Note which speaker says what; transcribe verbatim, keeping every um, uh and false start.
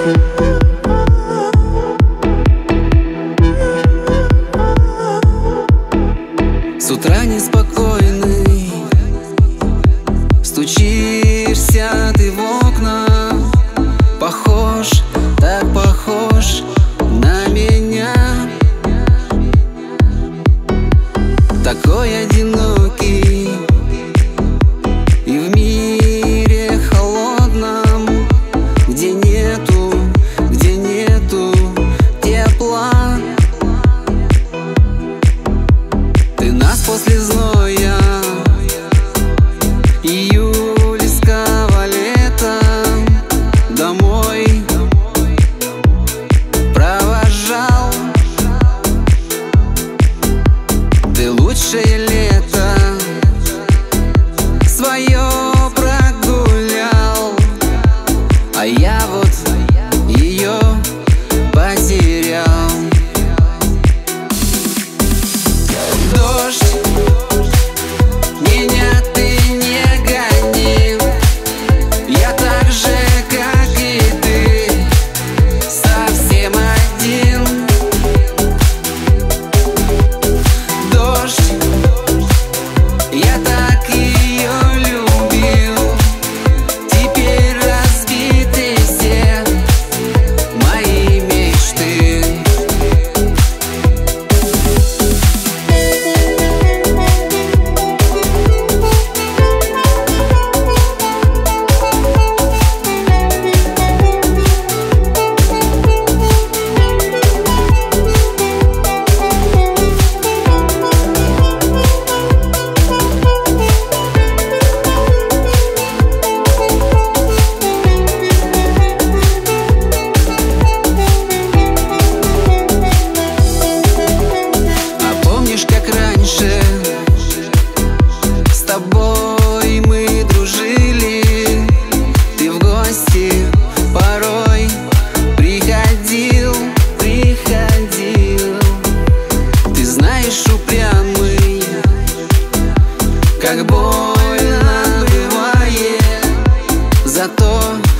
Speaker 1: С утра неспокойный, стучишься ты в окна. Похож, так похож на меня. Такой одинокий и в мире холодном, где нету, где нету тепла. Ты нас после зноя июльского лета домой провожал. Ты лучшее лето свое прогулял, а я вот ее потерял. Дождь, меня ты не гони, я так же, как и ты, совсем один. Дождь, я так ее любил, теперь разбиты все мои мечты. С тобой мы дружили, ты в гости порой приходил, приходил. Ты знаешь, упрямый, как больно бывает, зато